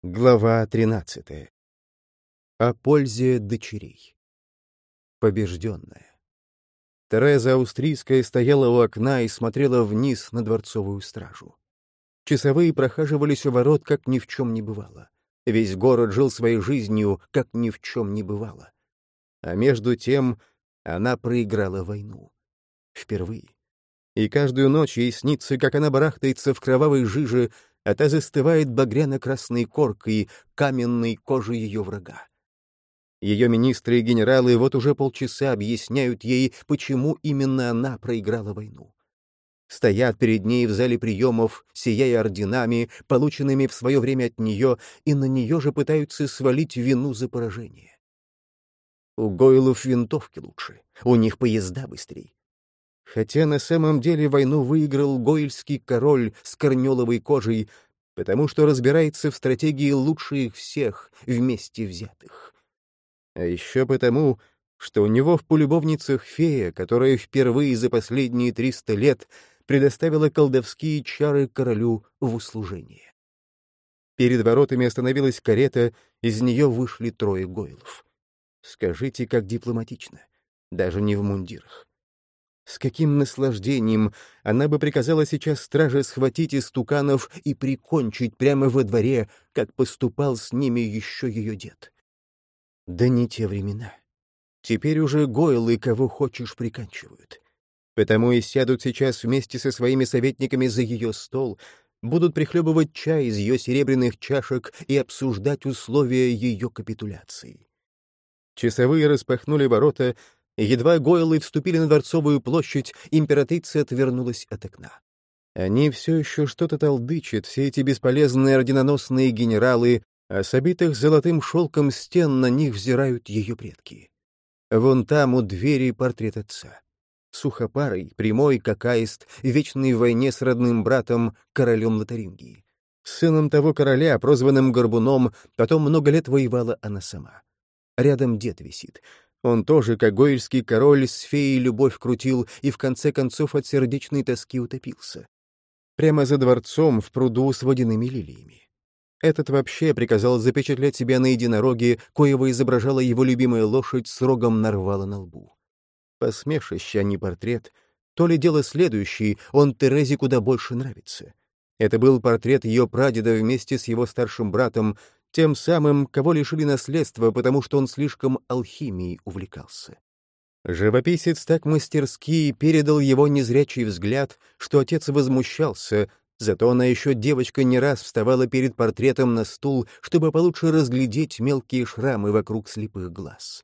Глава 13. О пользе дочерей. Побежденная. Тереза Австрийская стояла у окна и смотрела вниз на дворцовую стражу. Часовые прохаживались у ворот, как ни в чем не бывало. Весь город жил своей жизнью, как ни в чем не бывало. А между тем она проиграла войну. Впервые. И каждую ночь ей снится, как она барахтается в кровавой жиже, а та застывает багряно-красной коркой каменной кожи ее врага. Ее министры и генералы вот уже полчаса объясняют ей, почему именно она проиграла войну. Стоят перед ней в зале приемов, сияя орденами, полученными в свое время от нее, и на нее же пытаются свалить вину за поражение. У Гойлов винтовки лучше, у них поезда быстрей. Хотя на самом деле войну выиграл гойльский король с корнеловой кожей, потому что разбирается в стратегии лучше их всех вместе взятых. А еще потому, что у него в полюбовницах фея, которая впервые за последние 300 лет предоставила колдовские чары королю в услужение. Перед воротами остановилась карета, из нее вышли 3 гойлов. Скажите, как дипломатично, даже не в мундирах. С каким наслаждением она бы приказала сейчас страже схватить истуканов и прикончить прямо во дворе, как поступал с ними еще ее дед. Да не те времена. Теперь уже гойлы кого хочешь приканчивают. Потому и сядут сейчас вместе со своими советниками за ее стол, будут прихлебывать чай из ее серебряных чашек и обсуждать условия ее капитуляции. Часовые распахнули ворота. Едва гойлы вступили на Дворцовую площадь, императрица отвернулась от окна. Они все еще что-то толдычат, все эти бесполезные орденоносные генералы, а с обитых золотым шелком стен на них взирают ее предки. Вон там у двери портрет отца. Сухопарый, прямой, как аист, вечный в войне с родным братом, королем Лотарингии. Сыном того короля, прозванным Горбуном, потом много лет воевала она сама. Рядом дед висит. Он тоже, как гойльский король, с феей любовь крутил и в конце концов от сердечной тоски утопился. Прямо за дворцом в пруду с водяными лилиями. Этот вообще приказал запечатлеть себя на единороге, коего изображала его любимая лошадь с рогом нарвала на лбу. Посмешище, а не портрет. То ли дело следующий, он Терезе куда больше нравится. Это был портрет ее прадеда вместе с его старшим братом, тем самым, кого лишили наследства, потому что он слишком алхимией увлекался. Живописец так мастерски передал его незрячий взгляд, что отец возмущался, зато она еще девочка не раз вставала перед портретом на стул, чтобы получше разглядеть мелкие шрамы вокруг слепых глаз.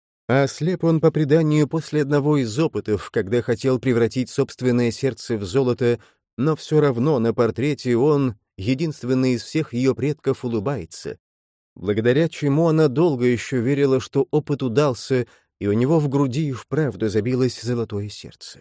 А ослеп он по преданию после одного из опытов, когда хотел превратить собственное сердце в золото, но все равно на портрете он, единственный из всех ее предков, улыбается, благодаря чему она долго еще верила, что опыт удался, и у него в груди и вправду забилось золотое сердце.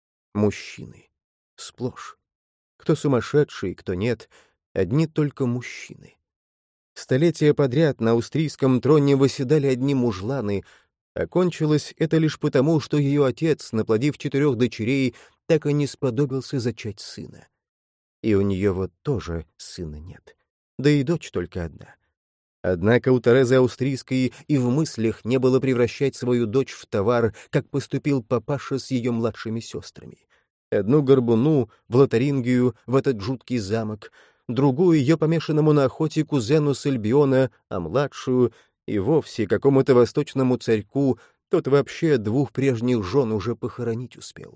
Мужчины. Сплошь. Кто сумасшедший, кто нет, одни только мужчины. Столетия подряд на австрийском троне восседали одни мужланы, а кончилось это лишь потому, что ее отец, наплодив 4 дочерей, так и не сподобился зачать сына. И у нее вот тоже сына нет. Да и дочь только одна. Однако у Терезы Австрийской и в мыслях не было превращать свою дочь в товар, как поступил папаша с ее младшими сестрами. Одну Горбуну, в Лотарингию, в этот жуткий замок, другую ее помешанному на охоте кузену с Альбиона, а младшую и вовсе какому-то восточному царьку, тот вообще 2 прежних жен уже похоронить успел.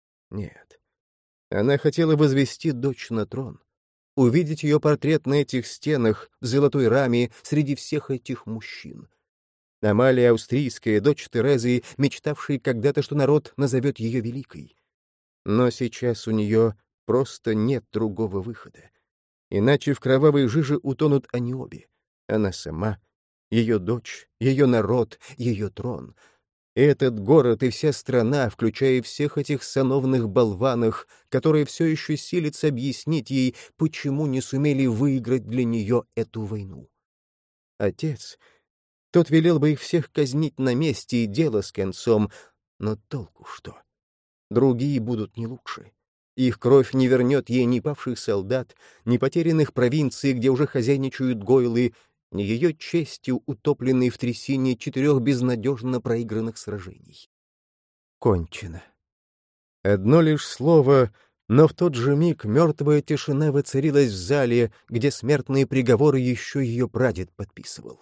Нет. Она хотела возвести дочь на трон. Увидеть ее портрет на этих стенах, в золотой раме, среди всех этих мужчин. Амалия Австрийская, дочь Терезы, мечтавшая когда-то, что народ назовет ее великой. Но сейчас у нее просто нет другого выхода. Иначе в кровавой жиже утонут они обе. Она сама, ее дочь, ее народ, ее трон. Этот город и вся страна, включая всех этих сановных болванов, которые все еще силятся объяснить ей, почему не сумели выиграть для нее эту войну. Отец, тот велел бы их всех казнить на месте и дело с концом, но толку что? Другие будут не лучше. Их кровь не вернет ей ни павших солдат, ни потерянных провинций, где уже хозяйничают гойлы, ни ее честью, утопленной в трясине 4 безнадежно проигранных сражений. Кончено. Одно лишь слово, но в тот же миг мертвая тишина воцарилась в зале, где смертные приговоры еще ее прадед подписывал.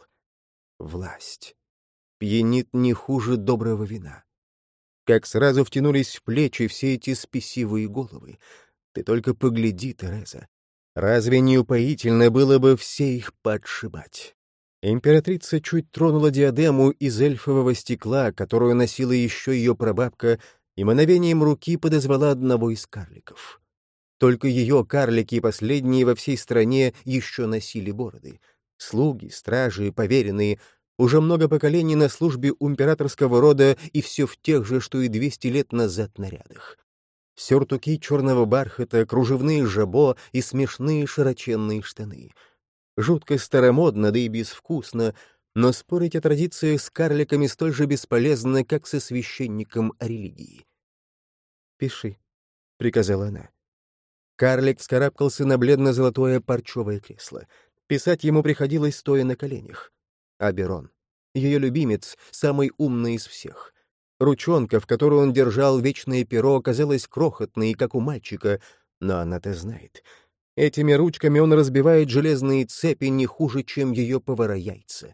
Власть пьянит не хуже доброго вина. Как сразу втянулись в плечи все эти спесивые головы. Ты только погляди, Тереза. Разве не упоительно было бы все их подшибать? Императрица чуть тронула диадему из эльфового стекла, которую носила еще ее прабабка, и мановением руки подозвала одного из карликов. Только ее карлики, последние во всей стране, еще носили бороды. Слуги, стражи, поверенные — уже много поколений на службе у императорского рода и все в тех же, что и 200 лет назад нарядах. Сюртуки черного бархата, кружевные жабо и смешные широченные штаны. Жутко старомодно, да и безвкусно, но спорить о традициях с карликами столь же бесполезно, как со священником о религии. «Пиши», — приказала она. Карлик вскарабкался на бледно-золотое парчевое кресло. Писать ему приходилось, стоя на коленях. Аберон. Ее любимец, самый умный из всех. Ручонка, в которую он держал вечное перо, оказалась крохотной, как у мальчика, но она-то знает. Этими ручками он разбивает железные цепи не хуже, чем ее повара-яйца.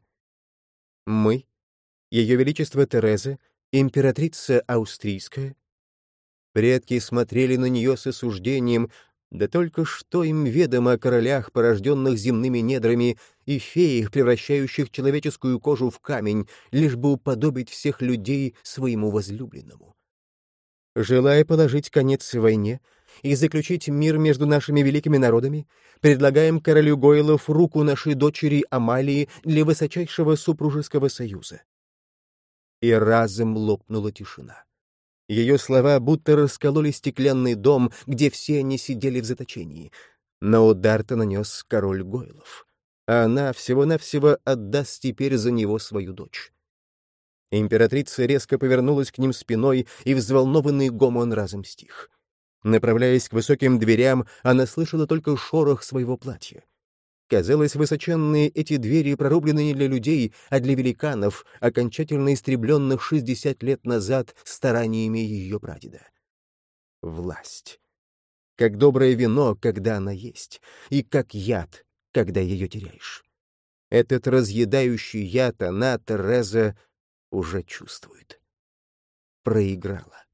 Мы, Ее Величество Тереза, императрица австрийская. Предки смотрели на нее с осуждением, да только что им ведомо о королях, порожденных земными недрами, и феях, превращающих человеческую кожу в камень, лишь бы уподобить всех людей своему возлюбленному. Желая положить конец войне и заключить мир между нашими великими народами, предлагаем королю Гойлов руку нашей дочери Амалии для высочайшего супружеского союза. И разом лопнула тишина. Ее слова будто раскололи стеклянный дом, где все они сидели в заточении. Но удар-то нанес король Гойлов, а она всего-навсего отдаст теперь за него свою дочь. Императрица резко повернулась к ним спиной, и взволнованный гомон разом стих. Направляясь к высоким дверям, она слышала только шорох своего платья. Казалось, высоченные эти двери прорублены не для людей, а для великанов, окончательно истребленных 60 лет назад стараниями ее прадеда. Власть. Как доброе вино, когда она есть, и как яд, когда ее теряешь. Этот разъедающий яд она, Тереза, уже чувствует. Проиграла.